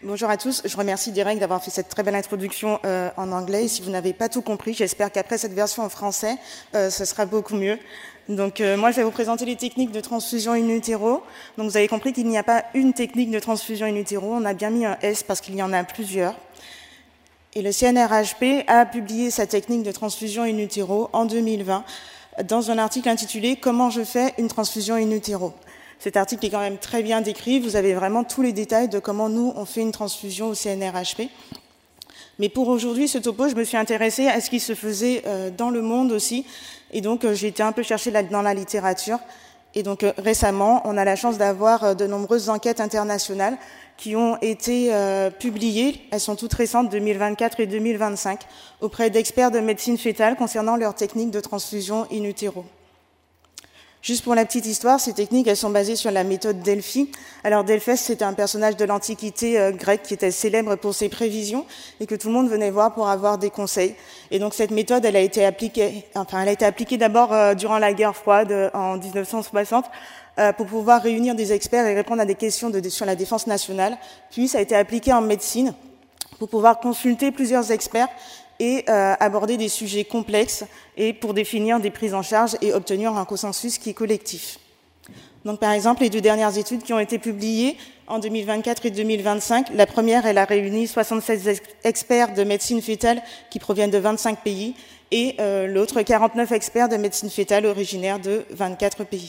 Bonjour à tous, je remercie Derek d'avoir fait cette très belle introduction en anglais. Et si vous n'avez pas tout compris, j'espère qu'après cette version en français, ce sera beaucoup mieux. Donc moi, je vais vous présenter les techniques de transfusion in utero. Donc vous avez compris qu'il n'y a pas une technique de transfusion in utero, on a bien mis un S parce qu'il y en a plusieurs. Et le CNRHP a publié sa technique de transfusion in utero en 2020 dans un article intitulé « Comment je fais une transfusion in utero ». Cet article est quand même très bien décrit, vous avez vraiment tous les détails de comment nous, on fait une transfusion au CNRHP. Mais pour aujourd'hui, ce topo, je me suis intéressée à ce qui se faisait dans le monde aussi, et donc j'ai été un peu chercher dans la littérature. Et donc récemment, on a la chance d'avoir de nombreuses enquêtes internationales qui ont été publiées, elles sont toutes récentes, 2024 et 2025, auprès d'experts de médecine fœtale concernant leurs techniques de transfusion in utero. Juste pour la petite histoire, ces techniques, elles sont basées sur la méthode Delphi. Alors Delphès, c'était un personnage de l'Antiquité grecque qui était célèbre pour ses prévisions et que tout le monde venait voir pour avoir des conseils. Et donc cette méthode, elle a été appliquée d'abord durant la guerre froide en 1960 pour pouvoir réunir des experts et répondre à des questions sur la défense nationale. Puis ça a été appliqué en médecine pour pouvoir consulter plusieurs experts et aborder des sujets complexes et pour définir des prises en charge et obtenir un consensus qui est collectif. Donc par exemple, les deux dernières études qui ont été publiées en 2024 et 2025, la première, elle a réuni 76 experts de médecine fœtale qui proviennent de 25 pays et l'autre, 49 experts de médecine fœtale originaires de 24 pays.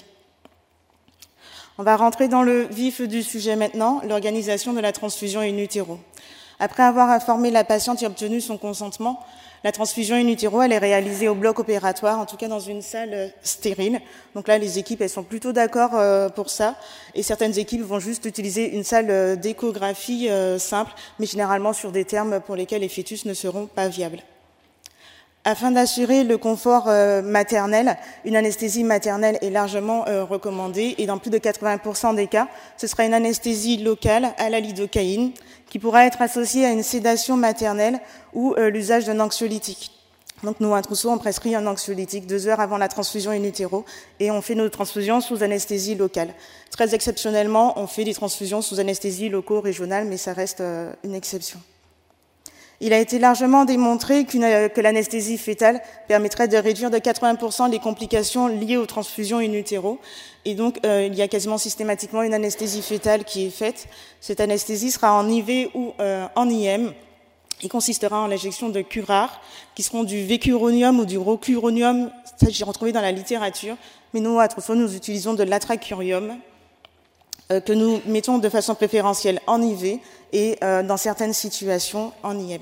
On va rentrer dans le vif du sujet maintenant, l'organisation de la transfusion in utero. Après avoir informé la patiente et obtenu son consentement, la transfusion in utero, elle est réalisée au bloc opératoire, en tout cas dans une salle stérile. Donc là, les équipes, elles sont plutôt d'accord pour ça. Et certaines équipes vont juste utiliser une salle d'échographie simple, mais généralement sur des termes pour lesquels les fœtus ne seront pas viables. Afin d'assurer le confort maternel, une anesthésie maternelle est largement recommandée et dans plus de 80% des cas, ce sera une anesthésie locale à la lidocaïne qui pourra être associée à une sédation maternelle ou l'usage d'un anxiolytique. Donc nous, à Trousseau, on prescrit un anxiolytique 2 heures avant la transfusion in utero et on fait nos transfusions sous anesthésie locale. Très exceptionnellement, on fait des transfusions sous anesthésie loco-régionale, mais ça reste une exception. Il a été largement démontré que l'anesthésie fœtale permettrait de réduire de 80% les complications liées aux transfusions in utero. Et donc, il y a quasiment systématiquement une anesthésie fœtale qui est faite. Cette anesthésie sera en IV ou en IM et consistera en l'injection de curares qui seront du vécuronium ou du rocuronium. Ça, j'ai retrouvé dans la littérature. Mais nous, à Trousseau, nous utilisons de l'atracurium que nous mettons de façon préférentielle en IV et dans certaines situations en IM.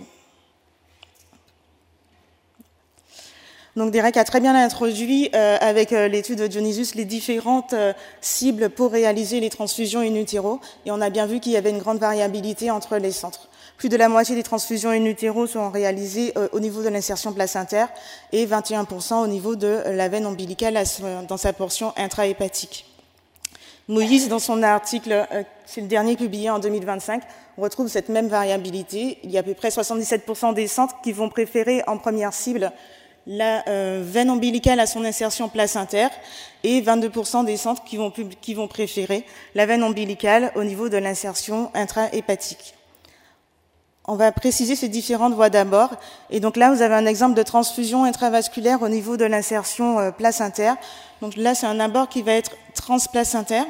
Donc Derek a très bien introduit avec l'étude de Dionysus les différentes cibles pour réaliser les transfusions in utero et on a bien vu qu'il y avait une grande variabilité entre les centres. Plus de la moitié des transfusions in utero sont réalisées au niveau de l'insertion placentaire et 21% au niveau de la veine ombilicale dans sa portion intrahépatique. Moïse, dans son article, c'est le dernier publié en 2025, on retrouve cette même variabilité. Il y a à peu près 77% des centres qui vont préférer en première cible la veine ombilicale à son insertion placentaire et 22% des centres qui vont préférer la veine ombilicale au niveau de l'insertion intrahépatique. On va préciser ces différentes voies d'abord. Et donc là, vous avez un exemple de transfusion intravasculaire au niveau de l'insertion placentaire. Donc là, c'est un abord qui va être transplacentaire.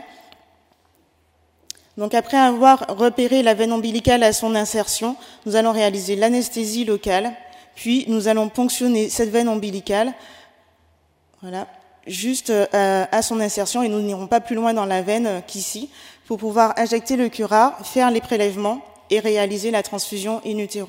Donc après avoir repéré la veine ombilicale à son insertion, nous allons réaliser l'anesthésie locale, puis nous allons ponctionner cette veine ombilicale, voilà, juste à son insertion, et nous n'irons pas plus loin dans la veine qu'ici, pour pouvoir injecter le curare, faire les prélèvements et réaliser la transfusion in utero.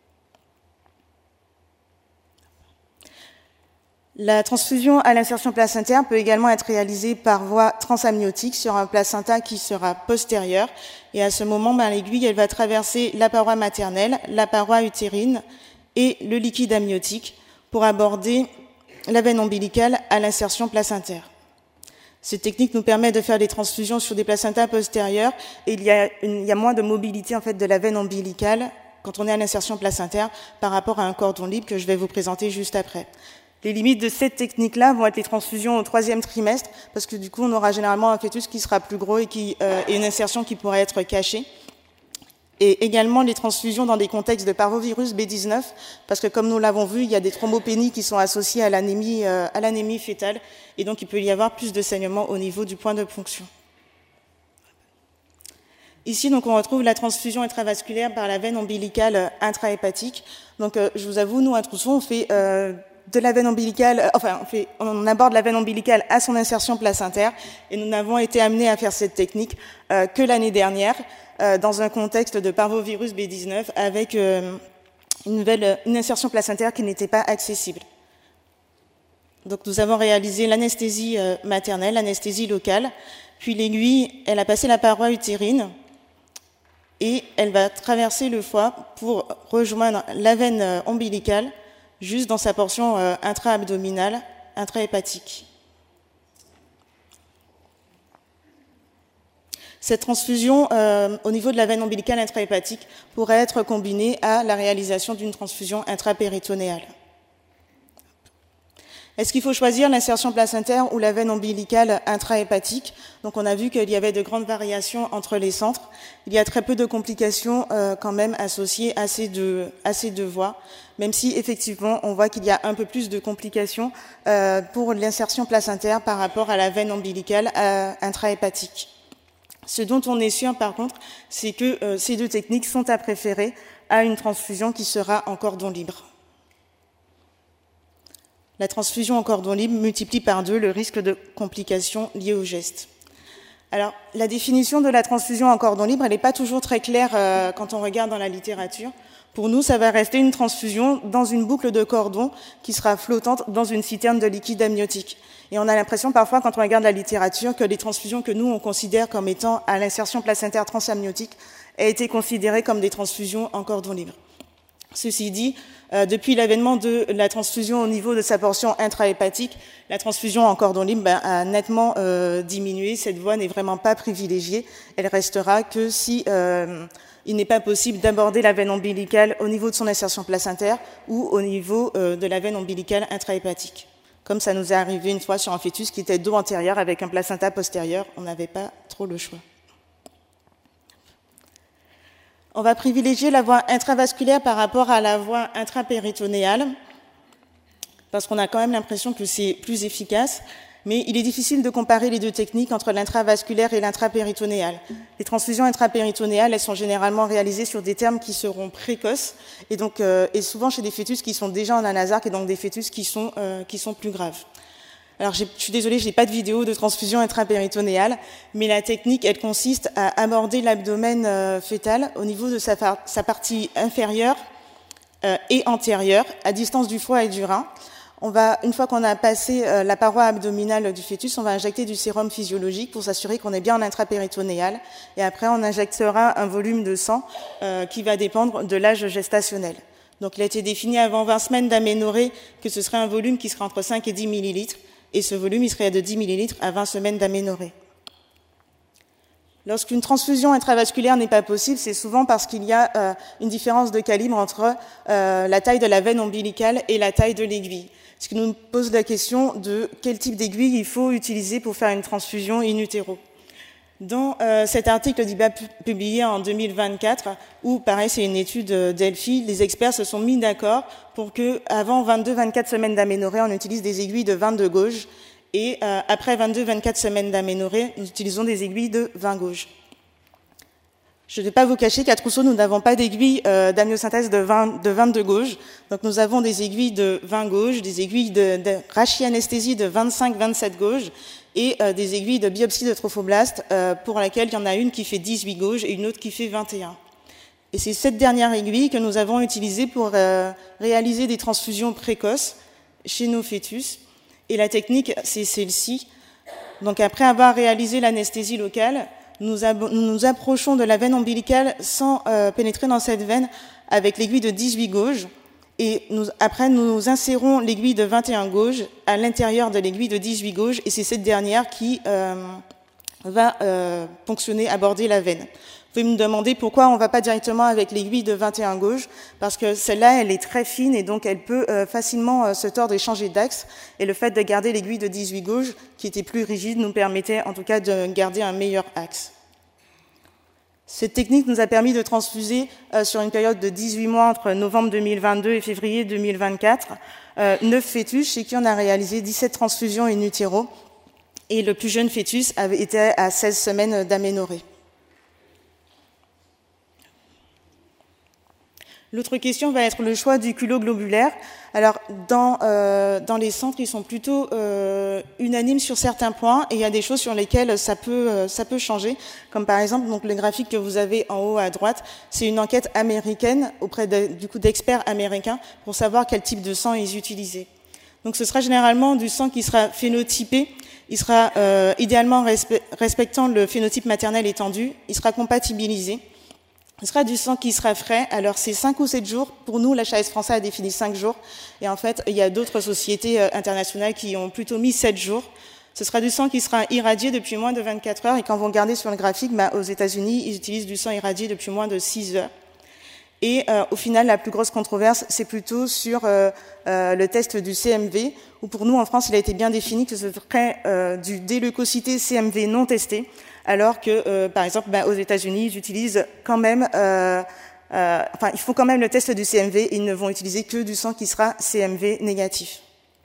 La transfusion à l'insertion placentaire peut également être réalisée par voie transamniotique sur un placenta qui sera postérieur. Et à ce moment, l'aiguille, elle va traverser la paroi maternelle, la paroi utérine et le liquide amniotique pour aborder la veine ombilicale à l'insertion placentaire. Cette technique nous permet de faire des transfusions sur des placentas postérieurs et il y a moins de mobilité en fait de la veine ombilicale quand on est à l'insertion placentaire par rapport à un cordon libre que je vais vous présenter juste après. Les limites de cette technique-là vont être les transfusions au 3e trimestre, parce que du coup, on aura généralement un fœtus qui sera plus gros et une insertion qui pourrait être cachée. Et également les transfusions dans des contextes de parvovirus B19, parce que comme nous l'avons vu, il y a des thrombopénies qui sont associées à l'anémie fétale, et donc il peut y avoir plus de saignement au niveau du point de ponction. Ici, donc, on retrouve la transfusion intravasculaire par la veine ombilicale intrahépatique. Donc, je vous avoue, nous, à Trousseau, on fait de la veine ombilicale, on aborde la veine ombilicale à son insertion placentaire, et nous n'avons été amenés à faire cette technique que l'année dernière, dans un contexte de parvovirus B19 avec une insertion placentaire qui n'était pas accessible. Donc nous avons réalisé l'anesthésie maternelle, l'anesthésie locale, puis l'aiguille, elle a passé la paroi utérine et elle va traverser le foie pour rejoindre la veine ombilicale juste dans sa portion intra-abdominale, intrahépatique. Cette transfusion au niveau de la veine ombilicale intrahépatique pourrait être combinée à la réalisation d'une transfusion intrapéritonéale. Est-ce qu'il faut choisir l'insertion placentaire ou la veine ombilicale intrahépatique? Donc on a vu qu'il y avait de grandes variations entre les centres. Il y a très peu de complications quand même associées à ces deux voies, même si effectivement on voit qu'il y a un peu plus de complications pour l'insertion placentaire par rapport à la veine ombilicale intrahépatique. Ce dont on est sûr, par contre, c'est que ces deux techniques sont à préférer à une transfusion qui sera en cordon libre. La transfusion en cordon libre multiplie par 2 le risque de complications liées au geste. Alors, la définition de la transfusion en cordon libre, elle n'est pas toujours très claire quand on regarde dans la littérature. Pour nous, ça va rester une transfusion dans une boucle de cordon qui sera flottante dans une citerne de liquide amniotique. Et on a l'impression parfois, quand on regarde la littérature, que les transfusions que nous, on considère comme étant à l'insertion placentaire transamniotique aient été considérées comme des transfusions en cordon libre. Ceci dit, depuis l'avènement de la transfusion au niveau de sa portion intrahépatique, la transfusion en cordon libre a nettement diminué. Cette voie n'est vraiment pas privilégiée. Elle restera que si il n'est pas possible d'aborder la veine ombilicale au niveau de son insertion placentaire ou au niveau de la veine ombilicale intrahépatique. Comme ça nous est arrivé une fois sur un fœtus qui était dos antérieur avec un placenta postérieur, on n'avait pas trop le choix. On va privilégier la voie intravasculaire par rapport à la voie intrapéritonéale, parce qu'on a quand même l'impression que c'est plus efficace, mais il est difficile de comparer les deux techniques entre l'intravasculaire et l'intrapéritonéale. Les transfusions intrapéritonéales, elles sont généralement réalisées sur des termes qui seront précoces, et souvent chez des fœtus qui sont déjà en anasarque, et donc des fœtus qui sont plus graves. Alors, je suis désolée, je n'ai pas de vidéo de transfusion intrapéritonéale, mais la technique, elle consiste à aborder l'abdomen fœtal au niveau de sa partie inférieure et antérieure, à distance du foie et du rein. Une fois qu'on a passé la paroi abdominale du fœtus, on va injecter du sérum physiologique pour s'assurer qu'on est bien en intrapéritonéal. Et après, on injectera un volume de sang qui va dépendre de l'âge gestationnel. Donc, il a été défini avant 20 semaines d'aménorrhée que ce serait un volume qui serait entre 5 et 10 millilitres. Et ce volume, il serait de 10 millilitres à 20 semaines d'aménorrhée. Lorsqu'une transfusion intravasculaire n'est pas possible, c'est souvent parce qu'il y a une différence de calibre entre la taille de la veine ombilicale et la taille de l'aiguille. Ce qui nous pose la question de quel type d'aiguille il faut utiliser pour faire une transfusion in utero. Dans cet article d'IBA publié en 2024, où, pareil, c'est une étude d'Elphi, les experts se sont mis d'accord pour que, avant 22-24 semaines d'aménorrhée, on utilise des aiguilles de 22 gauge, et après 22-24 semaines d'aménorrhée, nous utilisons des aiguilles de 20 gauge. Je ne vais pas vous cacher qu'à Trousseau, nous n'avons pas d'aiguilles d'amniosynthèse de 22 gauge, donc nous avons des aiguilles de 20 gauge, des aiguilles de rachianesthésie de 25-27 gauge, et des aiguilles de biopsie de trophoblastes pour laquelle il y en a une qui fait 18 gauge et une autre qui fait 21. Et c'est cette dernière aiguille que nous avons utilisée pour réaliser des transfusions précoces chez nos fœtus. Et la technique, c'est celle-ci. Donc après avoir réalisé l'anesthésie locale, nous nous approchons de la veine ombilicale sans pénétrer dans cette veine avec l'aiguille de 18 gauge. Et après, nous insérons l'aiguille de 21 gauge à l'intérieur de l'aiguille de 18 gauge, et c'est cette dernière qui va ponctionner, aborder la veine. Vous pouvez me demander pourquoi on ne va pas directement avec l'aiguille de 21 gauge, parce que celle-là, elle est très fine, et donc elle peut facilement se tordre et changer d'axe. Et le fait de garder l'aiguille de 18 gauge, qui était plus rigide, nous permettait en tout cas de garder un meilleur axe. Cette technique nous a permis de transfuser sur une période de 18 mois entre novembre 2022 et février 2024 9 fœtus chez qui on a réalisé 17 transfusions in utero et le plus jeune fœtus avait été à 16 semaines d'aménorrhée. L'autre question va être le choix du culot globulaire. Alors, dans les centres, ils sont plutôt unanimes sur certains points, et il y a des choses sur lesquelles ça peut changer. Comme par exemple, donc le graphique que vous avez en haut à droite, c'est une enquête américaine auprès d'experts américains pour savoir quel type de sang ils utilisaient. Donc, ce sera généralement du sang qui sera phénotypé. Il sera idéalement respectant le phénotype maternel étendu. Il sera compatibilisé. Ce sera du sang qui sera frais. Alors, c'est 5 ou 7 jours. Pour nous, l'HAS français a défini 5 jours. Et en fait, il y a d'autres sociétés internationales qui ont plutôt mis 7 jours. Ce sera du sang qui sera irradié depuis moins de 24 heures. Et quand vous regardez sur le graphique, aux États-Unis, ils utilisent du sang irradié depuis moins de 6 heures. Et au final, la plus grosse controverse, c'est plutôt sur le test du CMV, où pour nous, en France, il a été bien défini que ce serait du déleucocyté CMV non testé, alors que, par exemple, aux États-Unis, ils utilisent quand même, il faut quand même le test du CMV, et ils ne vont utiliser que du sang qui sera CMV négatif.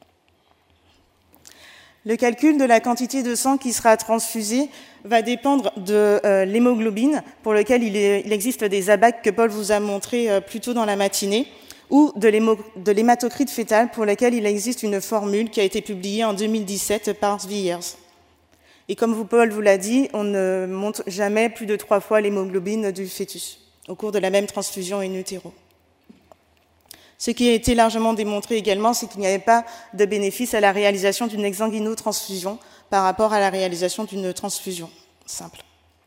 Le calcul de la quantité de sang qui sera transfusée va dépendre de l'hémoglobine, pour lequel il existe des ABAC que Paul vous a montré plus tôt dans la matinée, ou de l'hématocrite fœtal, pour lequel il existe une formule qui a été publiée en 2017 par Sviers. Et comme Paul vous l'a dit, on ne monte jamais plus de 3 fois l'hémoglobine du fœtus au cours de la même transfusion in utero. Ce qui a été largement démontré également, c'est qu'il n'y avait pas de bénéfice à la réalisation d'une exsanguino-transfusion par rapport à la réalisation d'une transfusion simple.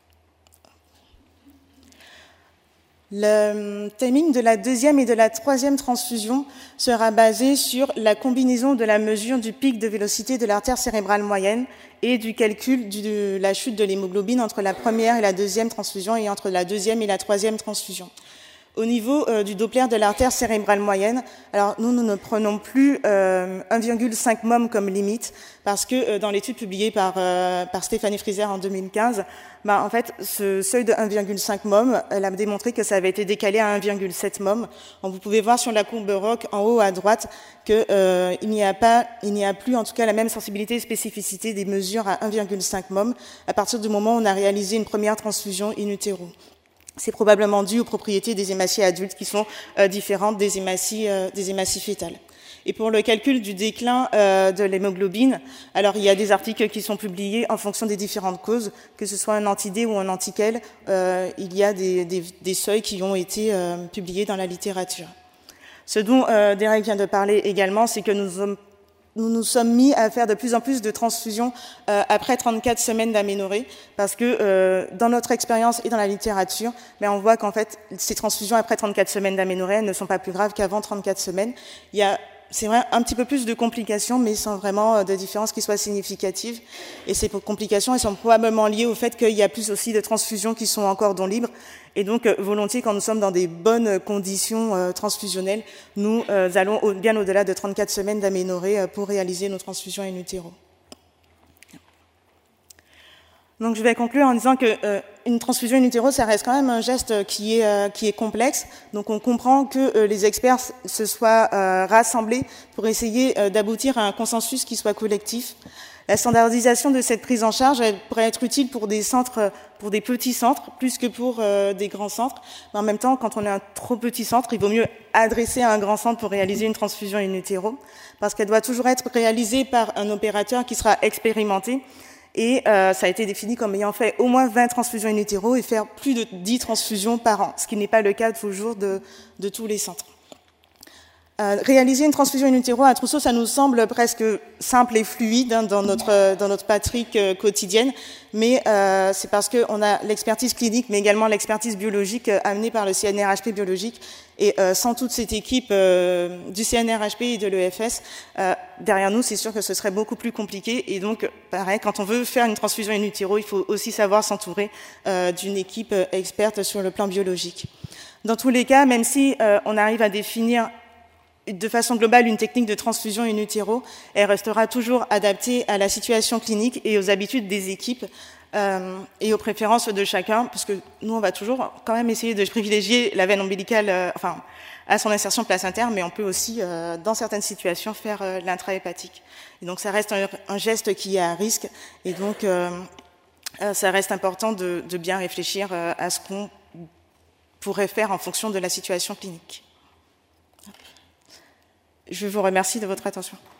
Le timing de la deuxième et de la troisième transfusion sera basé sur la combinaison de la mesure du pic de vélocité de l'artère cérébrale moyenne et du calcul de la chute de l'hémoglobine entre la première et la deuxième transfusion et entre la deuxième et la troisième transfusion. Au niveau du Doppler de l'artère cérébrale moyenne, alors nous ne prenons plus 1,5 mom comme limite, parce que dans l'étude publiée par Stéphanie Frieser en 2015, en fait, ce seuil de 1,5 mom, elle a démontré que ça avait été décalé à 1,7 mom. Donc, vous pouvez voir sur la courbe ROC en haut à droite qu'il n'y a plus en tout cas la même sensibilité et spécificité des mesures à 1,5 mom à partir du moment où on a réalisé une première transfusion in utero. C'est probablement dû aux propriétés des hématies adultes qui sont différentes des hématies fœtales. Et pour le calcul du déclin de l'hémoglobine, alors il y a des articles qui sont publiés en fonction des différentes causes, que ce soit un anti-D ou un anti-KEL, il y a des seuils qui ont été publiés dans la littérature. Ce dont Derek vient de parler également, c'est que nous nous sommes mis à faire de plus en plus de transfusions après 34 semaines d'aménorrhée, parce que dans notre expérience et dans la littérature, on voit qu'en fait, ces transfusions après 34 semaines d'aménorrhée ne sont pas plus graves qu'avant 34 semaines. Il y a, c'est vrai, un petit peu plus de complications, mais sans vraiment de différences qui soient significatives. Et ces complications, elles sont probablement liées au fait qu'il y a plus aussi de transfusions qui sont en cordon libre. Et donc, volontiers, quand nous sommes dans des bonnes conditions transfusionnelles, nous allons bien au-delà de 34 semaines d'aménorrhée pour réaliser nos transfusions in utero. Donc, je vais conclure en disant que une transfusion in utero, ça reste quand même un geste qui est complexe. Donc, on comprend que les experts se soient rassemblés pour essayer d'aboutir à un consensus qui soit collectif. La standardisation de cette prise en charge, elle pourrait être utile pour des centres, pour des petits centres, plus que pour des grands centres. Mais en même temps, quand on est un trop petit centre, il vaut mieux adresser à un grand centre pour réaliser une transfusion in utero, parce qu'elle doit toujours être réalisée par un opérateur qui sera expérimenté. Et ça a été défini comme ayant fait au moins 20 transfusions in utero et faire plus de 10 transfusions par an, ce qui n'est pas le cas toujours de tous les centres. Réaliser une transfusion in utero à trousseau, ça nous semble presque simple et fluide dans notre pratique quotidienne, mais c'est parce qu'on a l'expertise clinique, mais également l'expertise biologique amenée par le CNRHP biologique. Et sans toute cette équipe du CNRHP et de l'EFS derrière nous, c'est sûr que ce serait beaucoup plus compliqué. Et donc, pareil, quand on veut faire une transfusion in utero, il faut aussi savoir s'entourer d'une équipe experte sur le plan biologique. Dans tous les cas, même si on arrive à définir de façon globale une technique de transfusion in utero, elle restera toujours adaptée à la situation clinique et aux habitudes des équipes. et aux préférences de chacun, parce que nous, on va toujours quand même essayer de privilégier la veine ombilicale à son insertion placentaire, mais on peut aussi, dans certaines situations, faire l'intrahépatique. Et donc, ça reste un geste qui est à risque, et donc, ça reste important de bien réfléchir à ce qu'on pourrait faire en fonction de la situation clinique. Je vous remercie de votre attention.